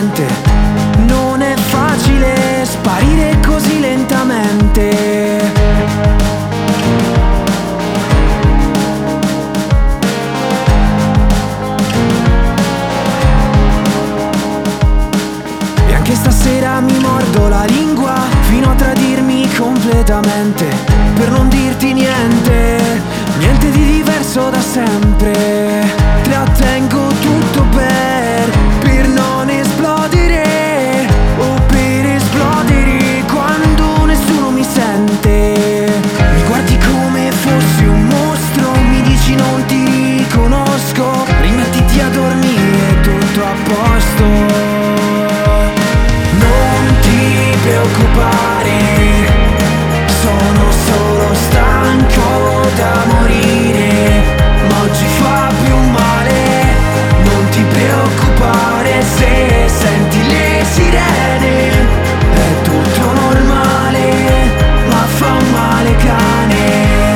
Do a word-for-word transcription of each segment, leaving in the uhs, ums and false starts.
niente. Non è facile sparire così lentamente. E anche stasera mi mordo la lingua fino a tradirmi completamente, per non dirti niente, niente di diverso da sempre. Trattengo tutto per, per non esplodere, o per esplodere quando nessuno mi sente. Mi guardi come fossi un mostro, mi dici non ti riconosco, rimettiti a dormire, tutto a posto. Non ti preoccupare, sono solo stanco da morire, ma oggi fa più male. Non ti preoccupare se senti le sirene, è tutto normale, ma fa un male cane.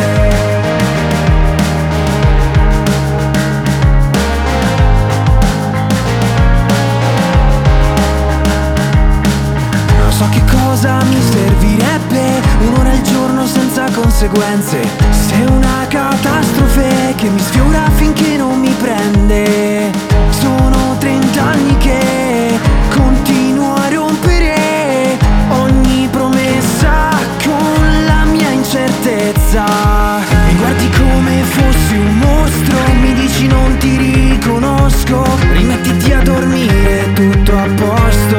Non so che cosa mi servirebbe un'ora al giorno senza conseguenze, se è una catastrofe che mi sfiora finché non mi prende. Sono trent'anni che continuo a rompere ogni promessa con la mia incertezza. Mi guardi come fossi un mostro, mi dici non ti riconosco, rimettiti a dormire, tutto a posto.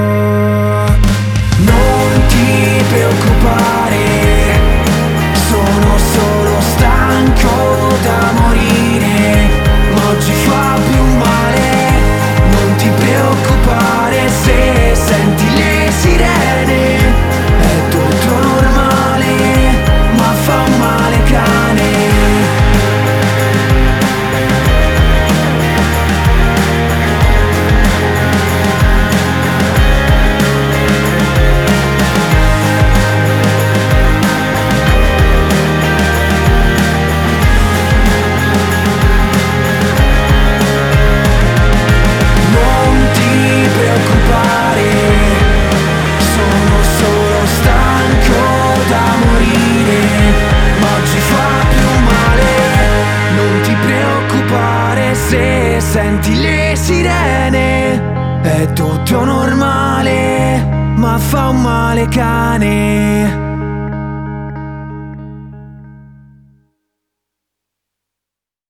Non ti preoccupare, sono solo stanco da morire, ma oggi fa più male. Non ti preoccupare se senti le sirene, è tutto normale, ma fa un male cane. Senti le sirene, è tutto normale, ma fa un male cane.